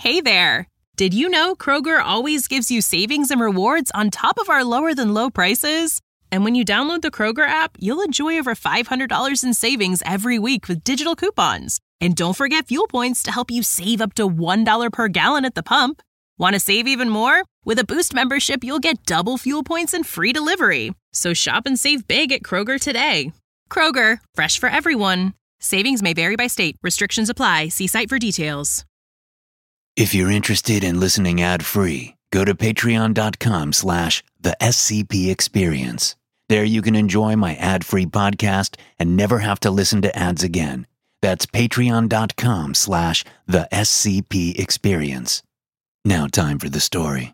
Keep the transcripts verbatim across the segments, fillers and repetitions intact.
Hey there! Did you know Kroger always gives you savings and rewards on top of our lower-than-low prices? And when you download the Kroger app, you'll enjoy over five hundred dollars in savings every week with digital coupons. And don't forget fuel points to help you save up to one dollar per gallon at the pump. Want to save even more? With a Boost membership, you'll get double fuel points and free delivery. So shop and save big at Kroger today. Kroger, fresh for everyone. Savings may vary by state. Restrictions apply. See site for details. If you're interested in listening ad-free, go to patreon.com slash the SCP Experience. There you can enjoy my ad-free podcast and never have to listen to ads again. That's patreon.com slash the SCP Experience. Now time for the story.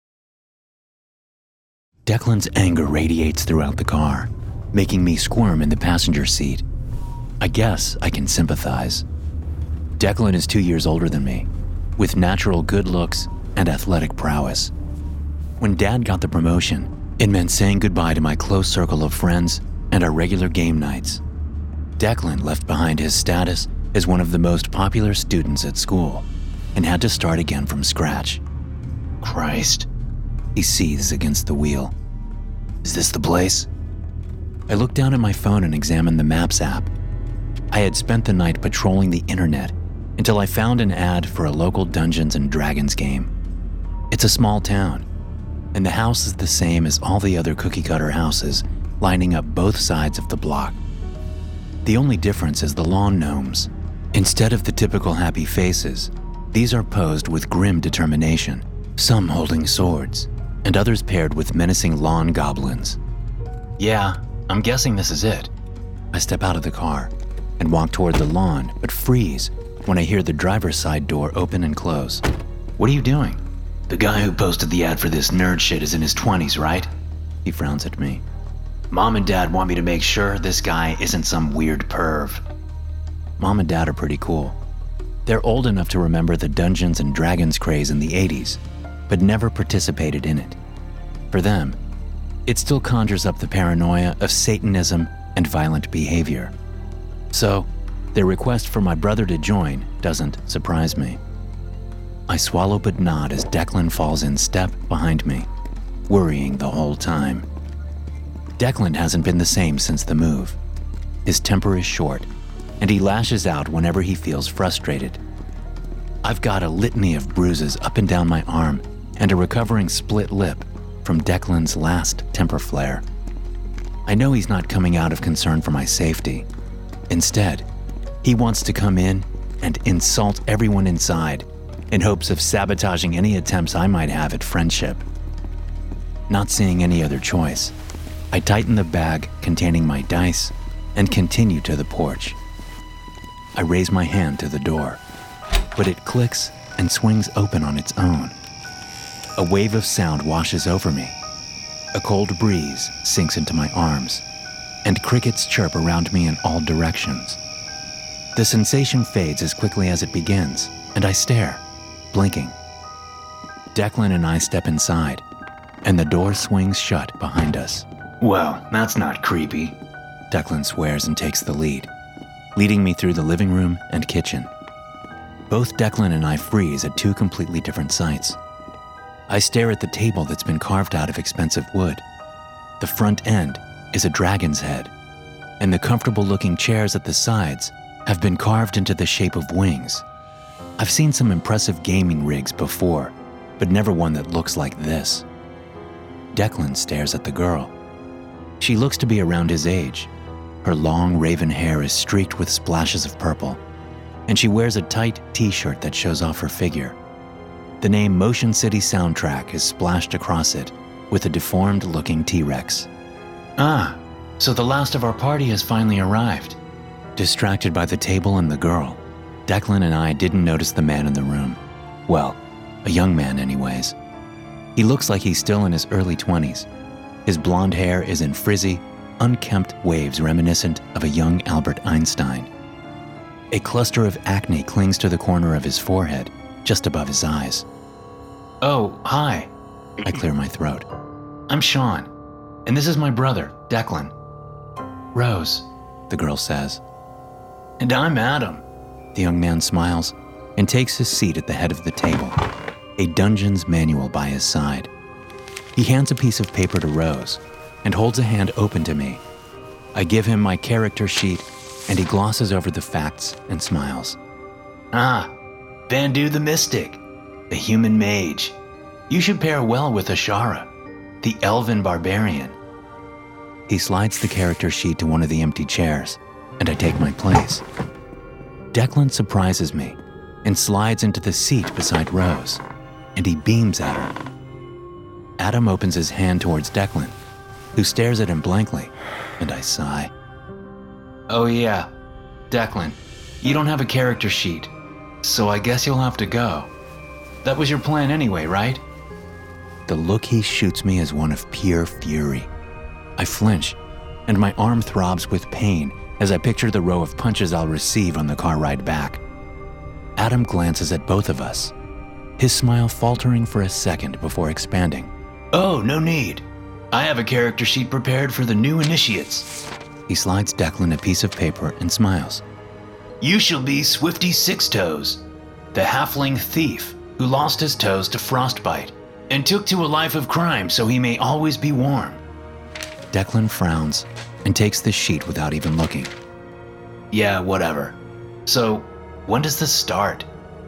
Declan's anger radiates throughout the car, making me squirm in the passenger seat. I guess I can sympathize. Declan is two years older than me, with natural good looks and athletic prowess. When Dad got the promotion, it meant saying goodbye to my close circle of friends and our regular game nights. Declan left behind his status as one of the most popular students at school and had to start again from scratch. Christ, he seethes against the wheel. Is this the place? I looked down at my phone and examined the Maps app. I had spent the night patrolling the internet until I found an ad for a local Dungeons and Dragons game. It's a small town, and the house is the same as all the other cookie-cutter houses lining up both sides of the block. The only difference is the lawn gnomes. Instead of the typical happy faces, these are posed with grim determination, some holding swords, and others paired with menacing lawn goblins. Yeah, I'm guessing this is it. I step out of the car and walk toward the lawn, but freeze when I hear the driver's side door open and close. What are you doing? The guy who posted the ad for this nerd shit is in his twenties, right? He frowns at me. Mom and Dad want me to make sure this guy isn't some weird perv. Mom and Dad are pretty cool. They're old enough to remember the Dungeons and Dragons craze in the eighties, but never participated in it. For them, it still conjures up the paranoia of Satanism and violent behavior. So, their request for my brother to join doesn't surprise me. I swallow but nod as Declan falls in step behind me, worrying the whole time. Declan hasn't been the same since the move. His temper is short, and he lashes out whenever he feels frustrated. I've got a litany of bruises up and down my arm and a recovering split lip from Declan's last temper flare. I know he's not coming out of concern for my safety. Instead, he wants to come in and insult everyone inside in hopes of sabotaging any attempts I might have at friendship. Not seeing any other choice, I tighten the bag containing my dice and continue to the porch. I raise my hand to the door, but it clicks and swings open on its own. A wave of sound washes over me. A cold breeze sinks into my arms, and crickets chirp around me in all directions. The sensation fades as quickly as it begins, and I stare, blinking. Declan and I step inside, and the door swings shut behind us. Well, that's not creepy, Declan swears and takes the lead, leading me through the living room and kitchen. Both Declan and I freeze at two completely different sights. I stare at the table that's been carved out of expensive wood. The front end is a dragon's head, and the comfortable-looking chairs at the sides have been carved into the shape of wings. I've seen some impressive gaming rigs before, but never one that looks like this. Declan stares at the girl. She looks to be around his age. Her long raven hair is streaked with splashes of purple, and she wears a tight t-shirt that shows off her figure. The name Motion City Soundtrack is splashed across it with a deformed-looking T-Rex. Ah, so the last of our party has finally arrived. Distracted by the table and the girl, Declan and I didn't notice the man in the room. Well, a young man anyways. He looks like he's still in his early twenties. His blonde hair is in frizzy, unkempt waves reminiscent of a young Albert Einstein. A cluster of acne clings to the corner of his forehead, just above his eyes. Oh, hi. I clear my throat. I'm Sean, and this is my brother, Declan. Rose, the girl says. And I'm Adam. The young man smiles. and takes his seat at the head of the table, a dungeon's manual by his side. He hands a piece of paper to Rose and holds a hand open to me. I give him my character sheet, and he glosses over the facts and smiles. Ah, Vandu the Mystic, the human mage. You should pair well with Ashara, the elven barbarian. He slides the character sheet to one of the empty chairs, and I take my place. Declan surprises me and slides into the seat beside Rose, and he beams at her. Adam opens his hand towards Declan, who stares at him blankly, and I sigh. Oh yeah, Declan, you don't have a character sheet, so I guess you'll have to go. That was your plan anyway, right? The look he shoots me is one of pure fury. I flinch, and my arm throbs with pain as I picture the row of punches I'll receive on the car ride back. Adam glances at both of us, his smile faltering for a second before expanding. Oh, no need. I have a character sheet prepared for the new initiates. He slides Declan a piece of paper and smiles. You shall be Swifty Sixtoes, the halfling thief who lost his toes to frostbite and took to a life of crime so he may always be warm. Declan frowns and takes the sheet without even looking. Yeah, whatever. So, when does this start?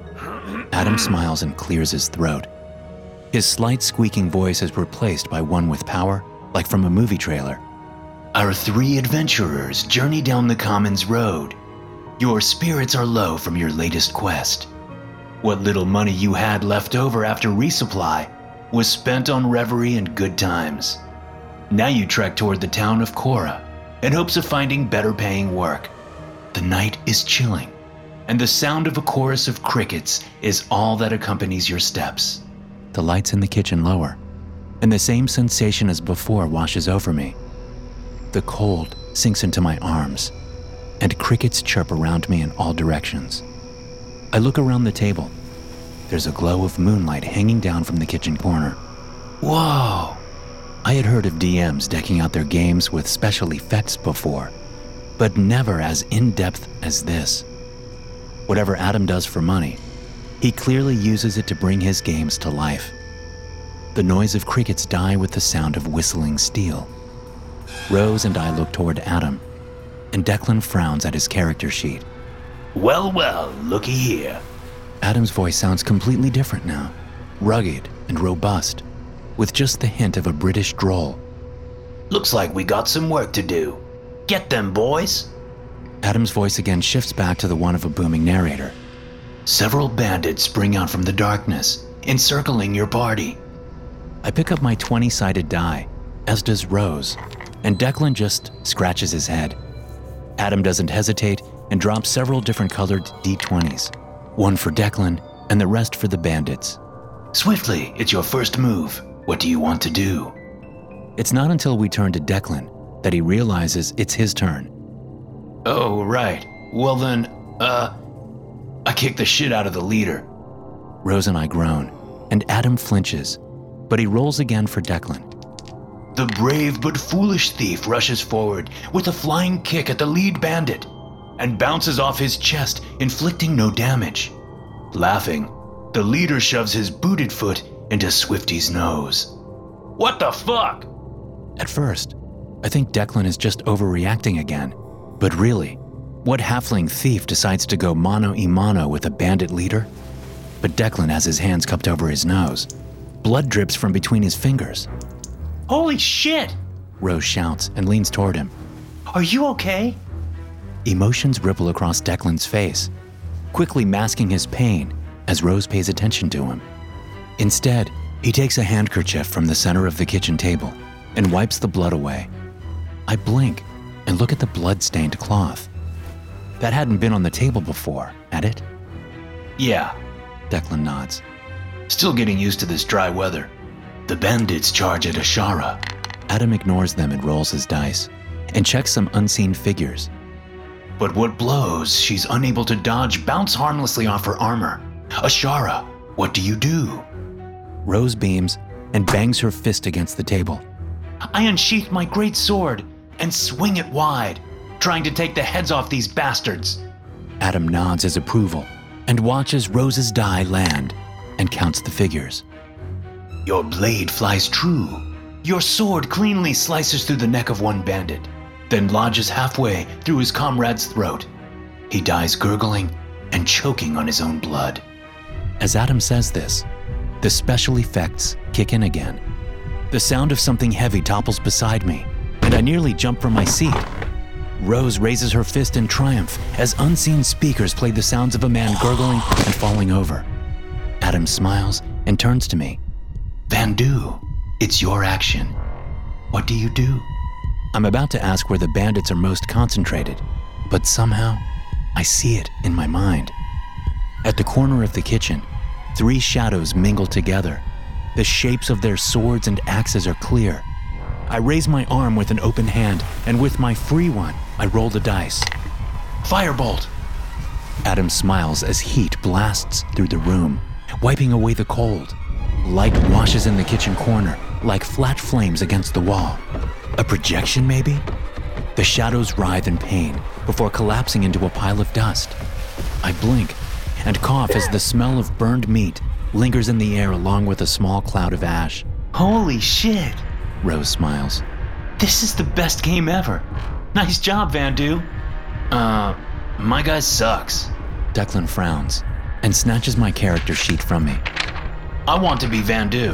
Adam smiles and clears his throat. His slight squeaking voice is replaced by one with power, like from a movie trailer. Our three adventurers journey down the Commons Road. Your spirits are low from your latest quest. What little money you had left over after resupply was spent on reverie and good times. Now you trek toward the town of Cora in hopes of finding better paying work. The night is chilling, and the sound of a chorus of crickets is all that accompanies your steps. The lights in the kitchen lower, and the same sensation as before washes over me. The cold sinks into my arms, and crickets chirp around me in all directions. I look around the table. There's a glow of moonlight hanging down from the kitchen corner. Whoa! I had heard of D Ms decking out their games with special effects before, but never as in-depth as this. Whatever Adam does for money, he clearly uses it to bring his games to life. The noise of crickets die with the sound of whistling steel. Rose and I look toward Adam, and Declan frowns at his character sheet. Well, well, looky here. Adam's voice sounds completely different now, rugged and robust, with just the hint of a British drawl. Looks like we got some work to do. Get them, boys. Adam's voice again shifts back to the one of a booming narrator. Several bandits spring out from the darkness, encircling your party. I pick up my twenty-sided die, as does Rose, and Declan just scratches his head. Adam doesn't hesitate and drops several different colored D twenties, one for Declan and the rest for the bandits. Swiftly, it's your first move. What do you want to do? It's not until we turn to Declan that he realizes it's his turn. Oh, right. Well then, uh, I kick the shit out of the leader. Rose and I groan, and Adam flinches, but he rolls again for Declan. The brave but foolish thief rushes forward with a flying kick at the lead bandit and bounces off his chest, inflicting no damage. Laughing, the leader shoves his booted foot into Swifty's nose. What the fuck? At first, I think Declan is just overreacting again, but really, what halfling thief decides to go mano-a-mano with a bandit leader? But Declan has his hands cupped over his nose. Blood drips from between his fingers. Holy shit! Rose shouts and leans toward him. Are you okay? Emotions ripple across Declan's face, quickly masking his pain as Rose pays attention to him. Instead, he takes a handkerchief from the center of the kitchen table and wipes the blood away. I blink and look at the blood-stained cloth. That hadn't been on the table before, had it? Yeah, Declan nods. Still getting used to this dry weather. The bandits charge at Ashara. Adam ignores them and rolls his dice and checks some unseen figures. But what blows she's unable to dodge bounce harmlessly off her armor. Ashara, what do you do? Rose beams and bangs her fist against the table. I unsheath my great sword and swing it wide, trying to take the heads off these bastards. Adam nods his approval and watches Rose's die land and counts the figures. Your blade flies true. Your sword cleanly slices through the neck of one bandit, then lodges halfway through his comrade's throat. He dies gurgling and choking on his own blood. As Adam says this, the special effects kick in again. The sound of something heavy topples beside me, and I nearly jump from my seat. Rose raises her fist in triumph as unseen speakers play the sounds of a man gurgling and falling over. Adam smiles and turns to me. Vandu, it's your action. What do you do? I'm about to ask where the bandits are most concentrated, but somehow I see it in my mind. At the corner of the kitchen, three shadows mingle together. The shapes of their swords and axes are clear. I raise my arm with an open hand, and with my free one, I roll the dice. Firebolt! Adam smiles as heat blasts through the room, wiping away the cold. Light washes in the kitchen corner, like flat flames against the wall. A projection, maybe? The shadows writhe in pain before collapsing into a pile of dust. I blink and cough as the smell of burned meat lingers in the air along with a small cloud of ash. Holy shit! Rose smiles. This is the best game ever. Nice job, Vandu. Uh, my guy sucks. Declan frowns and snatches my character sheet from me. I want to be Vandu.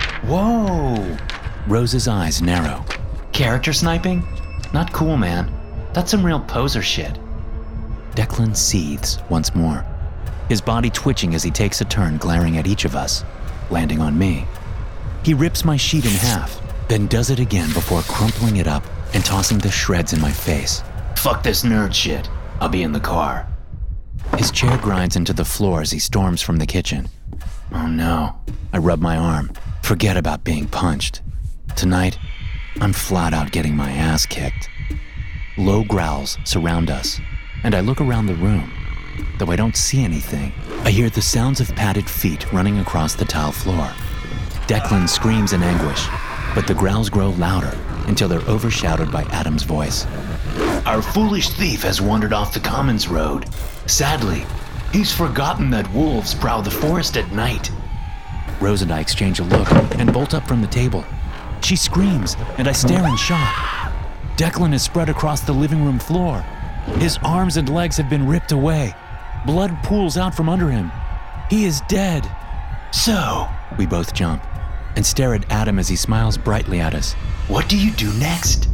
Whoa! Rose's eyes narrow. Character sniping? Not cool, man. That's some real poser shit. Declan seethes once more, his body twitching as he takes a turn glaring at each of us, landing on me. He rips my sheet in half, then does it again before crumpling it up and tossing the shreds in my face. Fuck this nerd shit. I'll be in the car. His chair grinds into the floor as he storms from the kitchen. Oh no. I rub my arm. Forget about being punched. Tonight, I'm flat out getting my ass kicked. Low growls surround us, and I look around the room. Though I don't see anything, I hear the sounds of padded feet running across the tile floor. Declan screams in anguish, but the growls grow louder until they're overshadowed by Adam's voice. Our foolish thief has wandered off the Commons Road. Sadly, he's forgotten that wolves prowl the forest at night. Rose and I exchange a look and bolt up from the table. She screams, and I stare in shock. Declan is spread across the living room floor. His arms and legs have been ripped away. Blood pools out from under him. He is dead. So, we both jump and stare at Adam as he smiles brightly at us. What do you do next?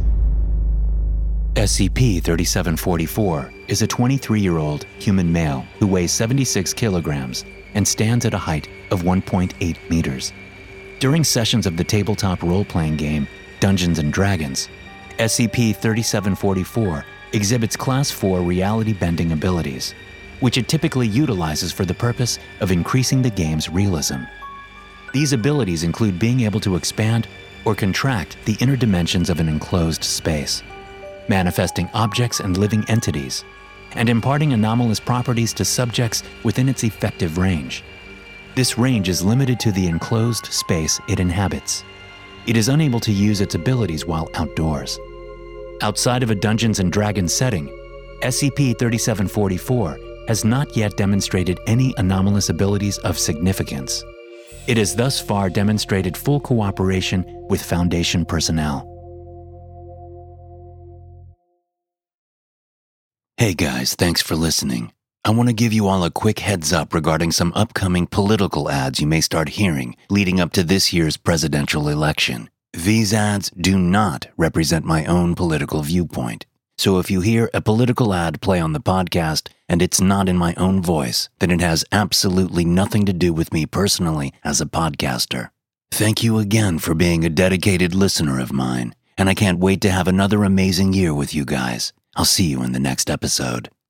S C P thirty-seven forty-four is a twenty-three-year-old human male who weighs seventy-six kilograms and stands at a height of one point eight meters. During sessions of the tabletop role-playing game Dungeons and Dragons, S C P thirty-seven forty-four exhibits Class four reality-bending abilities, which it typically utilizes for the purpose of increasing the game's realism. These abilities include being able to expand or contract the inner dimensions of an enclosed space, manifesting objects and living entities, and imparting anomalous properties to subjects within its effective range. This range is limited to the enclosed space it inhabits. It is unable to use its abilities while outdoors. Outside of a Dungeons and Dragons setting, S C P thirty-seven forty-four has not yet demonstrated any anomalous abilities of significance. It has thus far demonstrated full cooperation with Foundation personnel. Hey guys, thanks for listening. I want to give you all a quick heads up regarding some upcoming political ads you may start hearing leading up to this year's presidential election. These ads do not represent my own political viewpoint. So if you hear a political ad play on the podcast and it's not in my own voice, then it has absolutely nothing to do with me personally as a podcaster. Thank you again for being a dedicated listener of mine, and I can't wait to have another amazing year with you guys. I'll see you in the next episode.